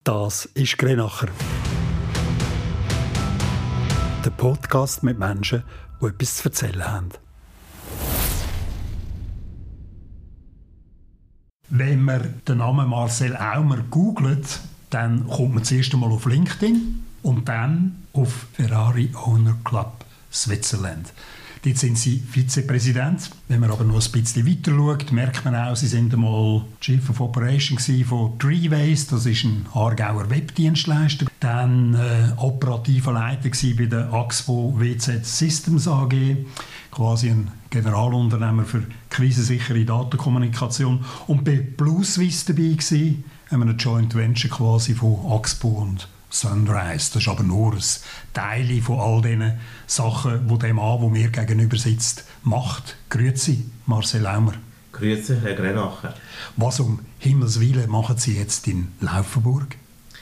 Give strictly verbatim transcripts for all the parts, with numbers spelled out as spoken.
Das ist Grenacher. Der Podcast mit Menschen, die etwas zu erzählen haben. Wenn man den Namen Marcel Aumer googelt, dann kommt man zuerst einmal auf LinkedIn und dann auf Ferrari Owner Club Switzerland. Dort sind sie Vizepräsident. Wenn man aber noch ein bisschen weiter schaut, merkt man auch, sie sind einmal Chief of Operation von Treeways, das ist ein Aargauer Webdienstleister. Dann äh, operativer Leiter bei der Axpo W Z Systems A G, quasi ein Generalunternehmer für krisensichere Datenkommunikation. Und bei BlueSwiss dabei gewesen, haben wir ein Joint Venture quasi von Axpo und Sunrise. Das ist aber nur ein Teil von all diesen Sachen, die der Mann, der mir gegenüber sitzt, macht. Grüezi, Marcel Aumer. Grüezi, Herr Grenacher. Was um Himmels Willen machen Sie jetzt in Laufenburg?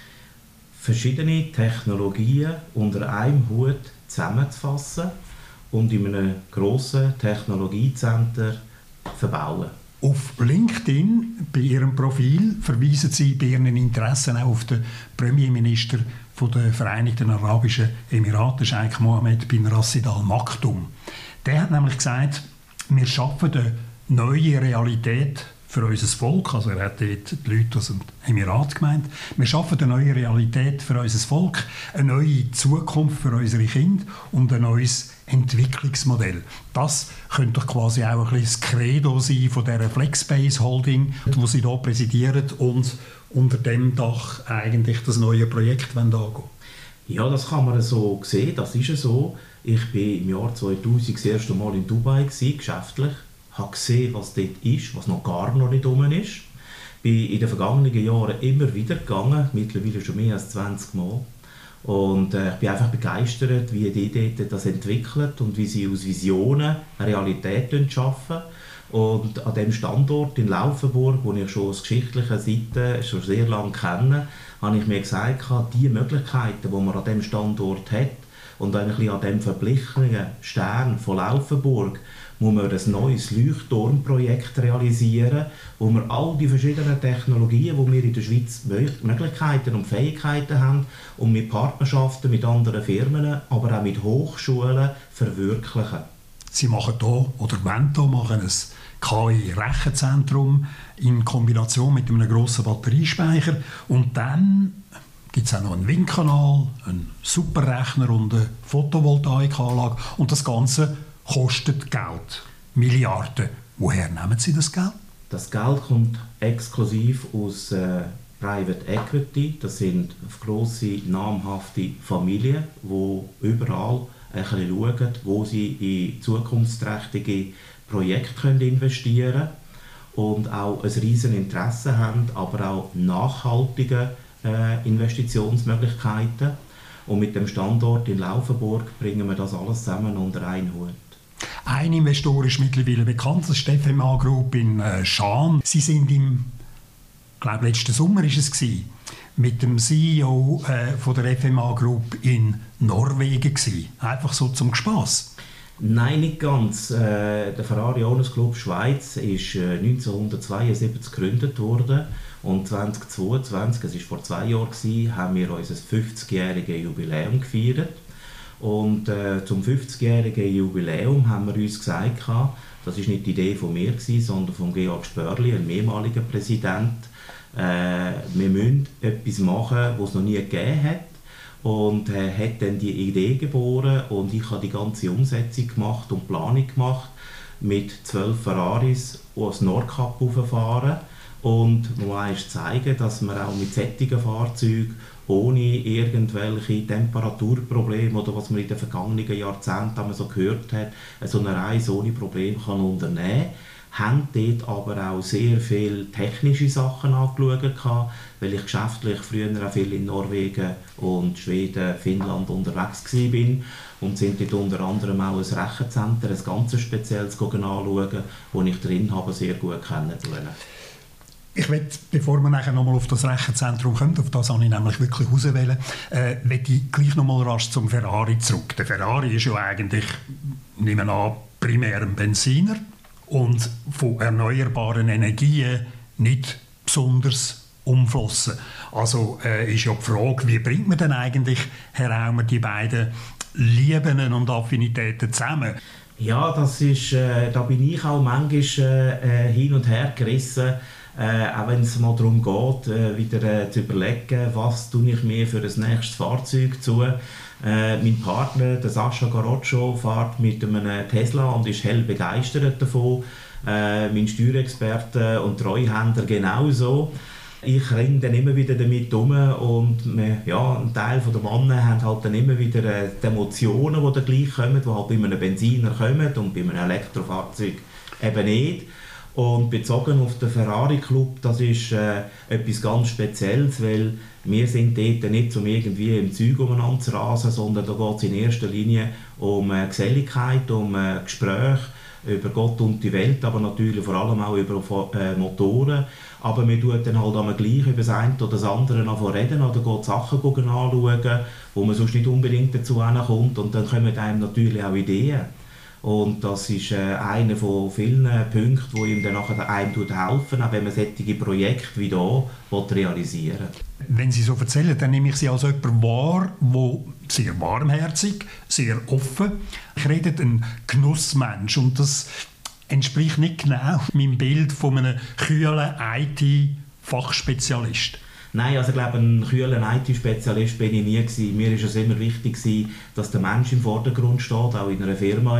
Verschiedene Technologien unter einem Hut zusammenzufassen und in einem grossen Technologiecenter verbauen. Auf LinkedIn, bei Ihrem Profil, verweisen Sie bei Ihren Interessen auch auf den Premierminister der Vereinigten Arabischen Emirate, Scheich Mohammed bin Rashid Al Maktoum. Der hat nämlich gesagt, wir schaffen eine neue Realität für unser Volk. Also er hat dort die Leute aus dem Emirat gemeint. Wir schaffen eine neue Realität für unser Volk, eine neue Zukunft für unsere Kinder und ein neues Entwicklungsmodell. Das könnte doch quasi auch ein bisschen das Credo sein von dieser Flexbase Holding, die Sie hier präsidieren und unter dem Dach eigentlich das neue Projekt angehen wollen. Ja, das kann man so sehen, das ist so. Ich war im Jahr zweitausend das erste Mal in Dubai gewesen, geschäftlich, habe gesehen, was dort ist, was noch gar noch nicht rum ist. Bin in den vergangenen Jahren immer wieder gegangen, mittlerweile schon mehr als zwanzig Mal. Und äh, ich bin einfach begeistert, wie die dort das entwickelt und wie sie aus Visionen eine Realität schaffen. Und an dem Standort in Laufenburg, wo ich schon aus geschichtlicher Seite schon sehr lange kenne, habe ich mir gesagt, die Möglichkeiten, die man an diesem Standort hat und ein bisschen an dem verblichenen Stern von Laufenburg, muss man ein neues Leuchtturmprojekt realisieren, wo wir all die verschiedenen Technologien, die wir in der Schweiz Möglichkeiten und Fähigkeiten haben, und mit Partnerschaften mit anderen Firmen, aber auch mit Hochschulen verwirklichen. Sie machen hier, oder wollen hier machen, ein K I-Rechenzentrum in Kombination mit einem grossen Batteriespeicher. Und dann gibt es auch noch einen Windkanal, einen Superrechner und eine Photovoltaikanlage. Und das Ganze kostet Geld. Milliarden. Woher nehmen Sie das Geld? Das Geld kommt exklusiv aus äh, Private Equity. Das sind grosse, namhafte Familien, die überall ein bisschen schauen, wo sie in zukunftsträchtige Projekte investieren können und auch ein riesiges Interesse haben, aber auch nachhaltige äh, Investitionsmöglichkeiten. Und mit dem Standort in Laufenburg bringen wir das alles zusammen unter einen Hut. Ein Investor ist mittlerweile bekannt, das ist die F M A Group in äh, Schaan. Sie sind im, ich glaube letzten Sommer ist es gewesen, mit dem C E O äh, von der F M A Group in Norwegen gewesen. Einfach so zum Spass. Nein, nicht ganz. Äh, der Ferrari Owners Club Schweiz ist äh, neunzehnhundertzweiundsiebzig gegründet worden und zweitausendzweiundzwanzig, es war vor zwei Jahren, gewesen, haben wir unser fünfzigjähriges Jubiläum gefeiert. Und äh, zum fünfzigjährigen Jubiläum haben wir uns gesagt, das war nicht die Idee von mir, sondern von Georg Spörli, einem ehemaligen Präsident, äh, wir müssen etwas machen, was es noch nie gegeben hat. Und er äh, hat dann die Idee geboren und ich habe die ganze Umsetzung gemacht und Planung gemacht mit zwölf Ferraris, die aus Nordkap fahren. Und man muss zeigen, dass man auch mit solchen Fahrzeugen ohne irgendwelche Temperaturprobleme oder was man in den vergangenen Jahrzehnten so gehört hat, so eine Reise ohne Probleme kann unternehmen kann. Haben dort aber auch sehr viele technische Sachen angeschaut, weil ich geschäftlich früher auch viel in Norwegen und Schweden, Finnland unterwegs war und sind dort unter anderem auch ein Rechenzentrum, ein ganz spezielles anschauen, wo ich drin habe, sehr gut kennenzulernen. Ich will, bevor wir nachher nochmal auf das Rechenzentrum kommen, auf das habe ich nämlich wirklich auswählen, äh, will ich gleich nochmal rasch zum Ferrari zurück. Der Ferrari ist ja eigentlich, nehmen wir an, primär ein Benziner und von erneuerbaren Energien nicht besonders umflossen. Also äh, ist ja die Frage, wie bringt man denn eigentlich, Herr Aumer, die beiden Lieben und Affinitäten zusammen? Ja, das ist, äh, da bin ich auch manchmal äh, hin und her gerissen, äh, auch wenn es mal darum geht, äh, wieder äh, zu überlegen, was tue ich mir für das nächste Fahrzeug zu. Äh, mein Partner, der Sascha Garoccio, fährt mit einem Tesla und ist hell begeistert davon. Äh, mein Steuerexperte und Treuhänder genauso. Ich ringe dann immer wieder damit um und wir, ja, ein Teil der Männer haben halt dann immer wieder äh, die Emotionen, die dann gleich kommen, die halt bei einem Benziner kommen und bei einem Elektrofahrzeug eben nicht. Und bezogen auf den Ferrari Club, das ist äh, etwas ganz Spezielles, weil wir sind dort nicht um irgendwie im Zeug umeinander zu rasen, sondern da geht es in erster Linie um äh, Geselligkeit, um äh, Gespräche über Gott und die Welt, aber natürlich vor allem auch über äh, Motoren. Aber wir tun dann halt einmal gleich über das eine oder das andere reden oder geht Sachen anschauen, wo man sonst nicht unbedingt dazu kommt. Und dann kommen einem natürlich auch Ideen. Und das ist äh, einer von vielen Punkten, die ihm dann nachher einem helfen, auch wenn man solche Projekte wie hier realisieren will. Wenn Sie so erzählen, dann nehme ich Sie als jemand wahr, der sehr warmherzig, sehr offen redet, ein Genussmensch. Und das entspricht nicht genau meinem Bild von einem kühlen I T-Fachspezialist. Nein, also ich glaube, ein kühler I T-Spezialist bin ich nie gewesen. Mir war es immer wichtig, dass der Mensch im Vordergrund steht, auch in einer Firma.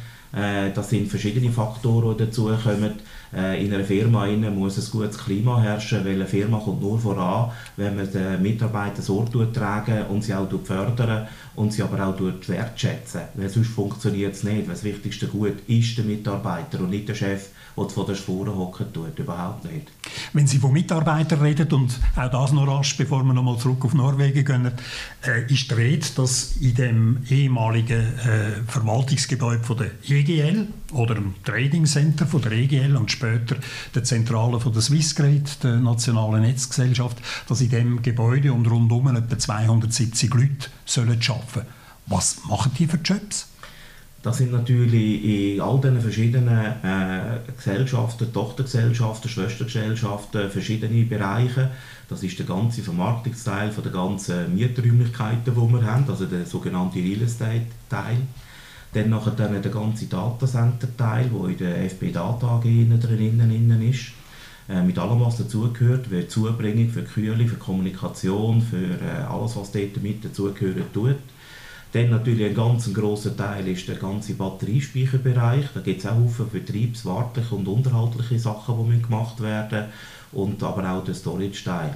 Äh, das sind verschiedene Faktoren, die dazukommen. Äh, in einer Firma muss ein gutes Klima herrschen, weil eine Firma kommt nur voran, wenn man den Mitarbeitern Sorge tragen und sie auch fördern und sie aber auch wertschätzen. Weil sonst funktioniert es nicht. Weil das wichtigste Gut ist der Mitarbeiter und nicht der Chef, der vor der Spur hocken tut. Überhaupt nicht. Wenn Sie von Mitarbeitern reden, und auch das noch rasch, bevor wir noch mal zurück auf Norwegen gehen, äh, ist die Rede, dass in dem ehemaligen äh, Verwaltungsgebäude von der E G L oder dem Trading Center von der E G L und später der Zentrale von der Swissgrid, der nationalen Netzgesellschaft, dass in dem Gebäude und rundum etwa zweihundertsiebzig Leute sollen arbeiten. Was machen die für Jobs? Das sind natürlich in all diesen verschiedenen äh, Gesellschaften, Tochtergesellschaften, Schwestergesellschaften, verschiedene Bereiche. Das ist der ganze Vermarktungsteil von der ganzen Mieträumlichkeiten, die wir haben, also der sogenannte Real Estate-Teil. Dann nachher dann der ganze Datacenter-Teil, der in der F B Data A G drin ist. Äh, mit allem, was dazugehört, für die Zubringung, für die Kühle, für die Kommunikation, für äh, alles, was dort mit dazugehört tut. Dann natürlich ein ganz grosser Teil ist der ganze Batteriespeicherbereich. Da gibt es auch viele betriebswartliche und unterhaltliche Sachen, die gemacht werden müssen. Und aber auch der Storage-Teil.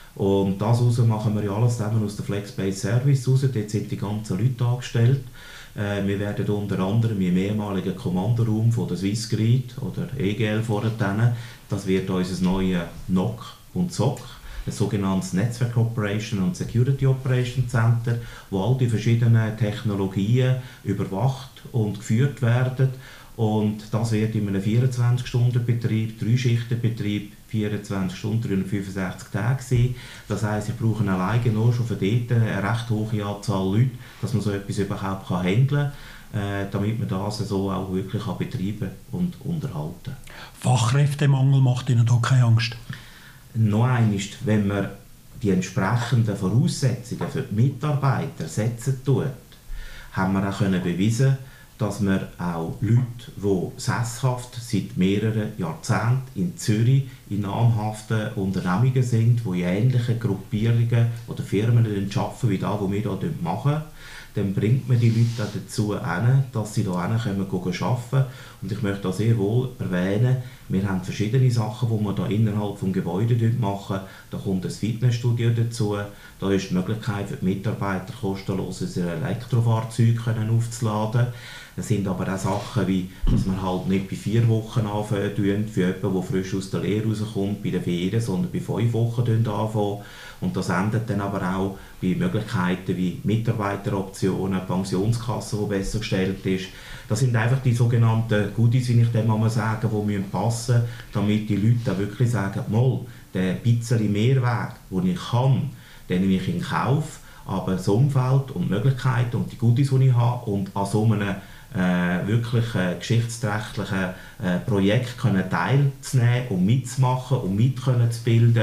Und das raus machen wir ja alles zusammen aus der Flexbase Service raus. Dort sind die ganzen Leute angestellt. Äh, wir werden unter anderem im ehemaligen Kommandoraum von der Swissgrid oder E G L vorher, das wird unser neues N O C und S O C. Ein sogenanntes Netzwerk Operation und Security Operation Center, wo all die verschiedenen Technologien überwacht und geführt werden. Und das wird in einem vierundzwanzig-Stunden-Betrieb, Drei-Schichten-Betrieb, vierundzwanzig Stunden, dreihundertfünfundsechzig Tage sein. Das heisst, ich brauche alleine nur schon für dort eine recht hohe Anzahl Leute, dass man so etwas überhaupt handeln kann, äh, damit man das so auch wirklich betreiben und unterhalten kann. Fachkräftemangel macht Ihnen da keine Angst? Noch einmal, wenn man die entsprechenden Voraussetzungen für die Mitarbeiter setzen tut, haben wir auch können bewiesen, dass wir auch Leute, die sesshaft seit mehreren Jahrzehnten in Zürich in namhaften Unternehmungen sind, die in ähnlichen Gruppierungen oder Firmen arbeiten wie das, was wir hier machen, dann bringt man die Leute auch dazu, dass sie hier arbeiten können. Und ich möchte da sehr wohl erwähnen, wir haben verschiedene Sachen, die wir hier innerhalb des Gebäudes machen. Da kommt ein Fitnessstudio dazu. Da ist die Möglichkeit für die Mitarbeiter, kostenlos ein Elektrofahrzeug aufzuladen. Es sind aber auch Sachen, wie, dass wir halt nicht bei vier Wochen anfangen, für jemanden, der frisch aus der Lehre rauskommt, bei den Ferien, sondern bei fünf Wochen anfangen. Und das endet dann aber auch bei Möglichkeiten wie Mitarbeiteroptionen, Pensionskasse, die besser gestellt ist. Das sind einfach die sogenannten Goodies, wie ich dem mal sagen, die passen müssen, damit die Leute auch wirklich sagen, mal, der bisschen Mehrwert, den ich kann, den nehme ich in Kauf, aber das Umfeld und die Möglichkeiten und die Goodies, die ich habe und an so einem äh, wirklich äh, geschichtsträchtlichen äh, Projekt können teilzunehmen und mitzumachen und mitzubilden,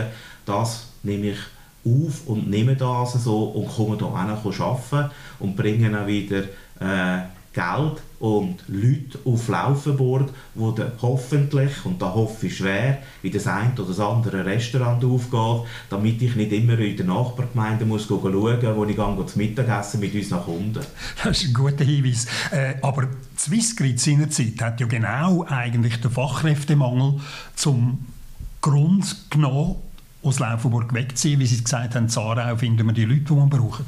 das nehme ich auf und nehme das so und komme hier hin arbeiten und bringe dann wieder äh, Geld und Leute auf Laufenburg, wo dann hoffentlich, und da hoffe ich schwer, wie das eine oder das andere Restaurant aufgeht, damit ich nicht immer in der Nachbargemeinde muss schauen muss, wo ich gehe zum Mittagessen mit unseren Kunden. Das ist ein guter Hinweis. Äh, aber Swissgrid seinerzeit hat ja genau eigentlich den Fachkräftemangel zum Grund genommen, aus Laufenburg wegziehen, wie Sie gesagt haben, in Aarau finden wir die Leute, die man braucht.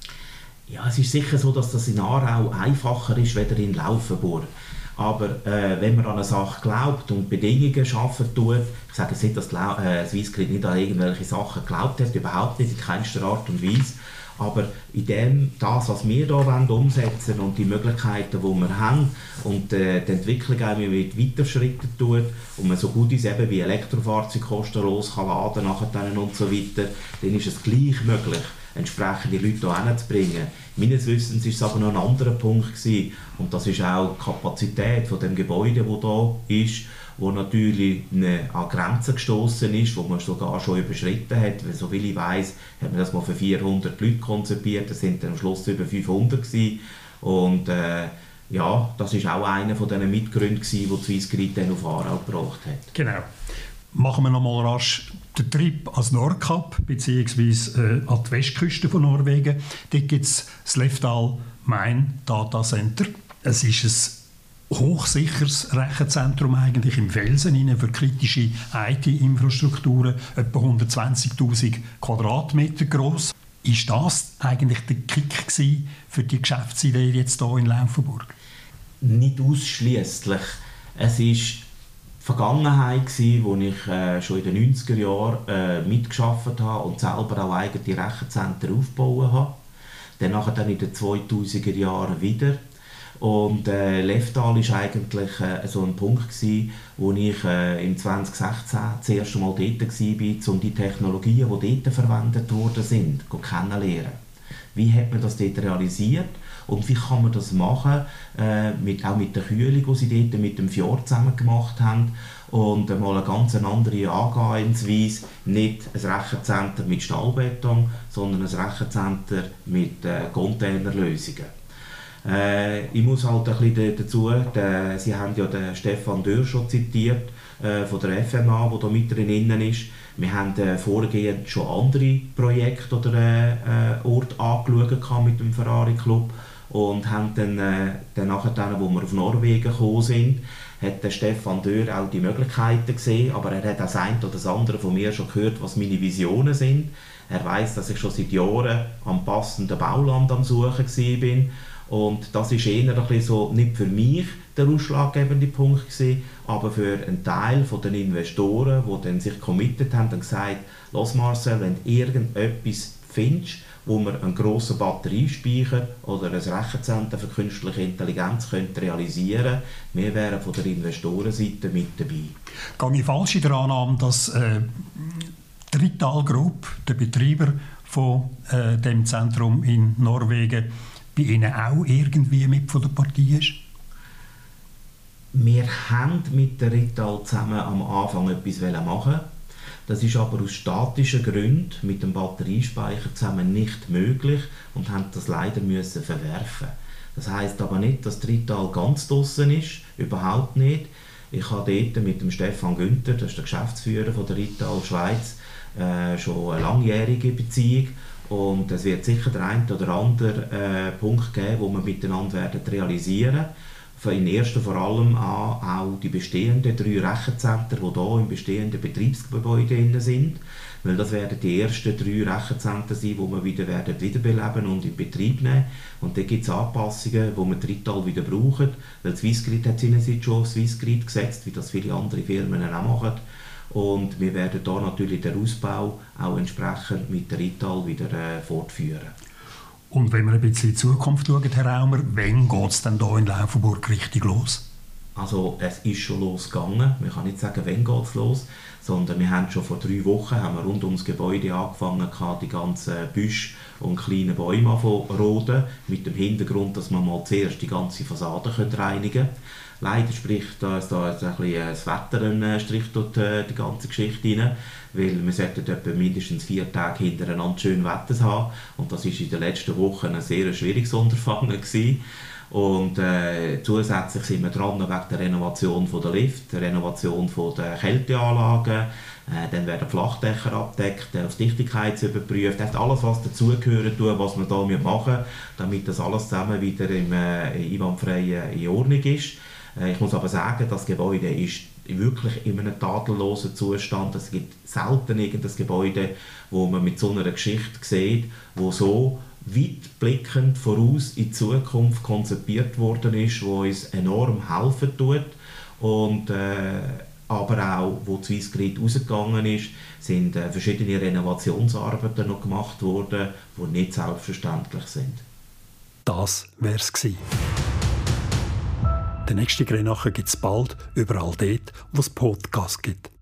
Ja, es ist sicher so, dass das in Aarau einfacher ist, als in Laufenburg. Aber äh, wenn man an eine Sache glaubt und Bedingungen schaffen tut, ich sage jetzt nicht, dass äh, Swissgrid nicht an irgendwelche Sachen geglaubt hat, überhaupt nicht, in keinster Art und Weise. Aber in dem, das, was wir hier umsetzen wollen und die Möglichkeiten, die wir haben und äh, die Entwicklung auch mit weiterschritten tut und man so gut ist, eben wie Elektrofahrzeuge kostenlos kann laden nachher und so weiter, dann ist es gleich möglich, entsprechende Leute hierher zu bringen. Meines Wissens war es aber noch ein anderer Punkt gewesen, und das ist auch die Kapazität von dem Gebäude, das hier ist, wo natürlich an Grenzen gestoßen ist, wo man sogar schon überschritten hat. Weil, so wie ich weiss, hat man das mal für vierhundert Leute konzipiert, das sind dann am Schluss über fünfhundert gewesen. Und äh, ja, das war auch einer von diesen Mitgründen, die Swissgrid dann auf Aarau gebracht hat. Genau. Machen wir noch mal rasch den Trip ans Nordkap bzw. Äh, an die Westküste von Norwegen. Dort gibt es das Lefdal Mine Data Center. Es ist ein hochsicheres Rechenzentrum eigentlich im Felsen für kritische I T-Infrastrukturen, etwa hundertzwanzigtausend Quadratmeter groß. Ist das eigentlich der Kick gewesen für die Geschäftsidee jetzt hier in Laufenburg? Nicht ausschliesslich. Es ist Vergangenheit gsi, wo ich äh, schon in den neunziger Jahren äh, mitgearbeitet habe und selber auch eigene Rechenzentren aufgebaut habe. Dann nachher dann in den zweitausender Jahren wieder. Und äh, Lefdal war eigentlich äh, so ein Punkt gsi, wo ich äh, im zwanzig sechzehn das erste Mal dort war, um die Technologien, die dort verwendet worden sind, kennenzulernen. Wie hat man das dort realisiert? Und wie kann man das machen, äh, mit, auch mit der Kühlung, die sie dort mit dem Fjord zusammen gemacht haben. Und äh, mal eine ganz andere Angehensweise, nicht ein Rechenzentrum mit Stahlbeton, sondern ein Rechenzentrum mit äh, Containerlösungen. Äh, ich muss halt ein bisschen dazu, de, Sie haben ja den Stefan Dörr schon zitiert, äh, von der F M A, der da mit drin ist. Wir haben äh, vorgehend schon andere Projekte oder äh, Orte angeschaut mit dem Ferrari Club. Und haben dann, äh, dann nachher, dann, wo wir auf Norwegen gekommen sind, hat der Stefan Dörr auch die Möglichkeiten gesehen, aber er hat auch das eine oder das andere von mir schon gehört, was meine Visionen sind. Er weiss, dass ich schon seit Jahren am passenden Bauland am Suchen war. Und das ist eher ein bisschen so, nicht für mich der ausschlaggebende Punkt gewesen, aber für einen Teil der Investoren, die dann sich committed haben und gesagt, «Los Marcel, wenn du irgendetwas findest, wo man einen grossen Batteriespeicher oder ein Rechenzentrum für künstliche Intelligenz könnte realisieren, wir wären von der Investorenseite mit dabei.» Gehe ich falsch in der Annahme, dass äh, die Rittal Group, der Betreiber von äh, dem Zentrum in Norwegen, bei Ihnen auch irgendwie mit von der Partie ist? Wir haben mit der Rittal zusammen am Anfang etwas machen. Das ist aber aus statischen Gründen mit dem Batteriespeicher zusammen nicht möglich und haben das leider müssen verwerfen. Das heisst aber nicht, dass die Rittal ganz draussen ist, überhaupt nicht. Ich habe dort mit dem Stefan Günther, das ist der Geschäftsführer von der Rittal Schweiz, äh, schon eine langjährige Beziehung. Und es wird sicher der eine oder andere äh, Punkt geben, wo wir miteinander werden realisieren werden. In erster vor allem an auch die bestehenden drei Rechenzentren, die hier im bestehenden Betriebsgebäude sind. Weil das werden die ersten drei Rechenzentren sein, die wir wieder werden wiederbeleben und in Betrieb nehmen. Und da gibt es Anpassungen, die wir die Rittal wieder brauchen. Weil Swissgrid hat seinerzeit schon auf Swissgrid gesetzt, wie das viele andere Firmen auch machen. Und wir werden hier natürlich den Ausbau auch entsprechend mit der Rittal wieder äh, fortführen. Und wenn wir ein bisschen in die Zukunft schauen, Herr Raumer, wann geht es denn hier in Laufenburg richtig los? Also es ist schon losgegangen. Man kann nicht sagen, wann geht es los, sondern wir haben schon vor drei Wochen haben wir rund ums Gebäude angefangen, die ganzen Büsche und kleinen Bäume zu roden, mit dem Hintergrund, dass man mal zuerst die ganze Fassade reinigen können. Leider spricht da, da ein bisschen das Wetter einen Strich durch die ganze Geschichte rein, weil wir sollten etwa mindestens vier Tage hintereinander schön Wetter haben und das war in den letzten Wochen ein sehr schwieriges Unterfangen gewesen. Und äh, zusätzlich sind wir dran wegen der Renovation der Lift, der Renovation der Kälteanlagen, äh, dann werden Flachdächer abgedeckt, auf Dichtigkeit überprüft, alles was dazugehört, was wir hier machen müssen, damit das alles zusammen wieder im äh, einwandfreien in Ordnung ist. Äh, ich muss aber sagen, das Gebäude ist wirklich in einem tadellosen Zustand. Es gibt selten irgendein Gebäude, wo man mit so einer Geschichte sieht, wo so weitblickend voraus in die Zukunft konzipiert worden ist, wo uns enorm helfen tut. Und, äh, aber auch, wo Swissgrid rausgegangen ist, sind äh, verschiedene Renovationsarbeiten noch gemacht worden, die nicht selbstverständlich sind. Das wär's gewesen. Den nächsten Grenache gibt es bald überall dort, wo es Podcasts gibt.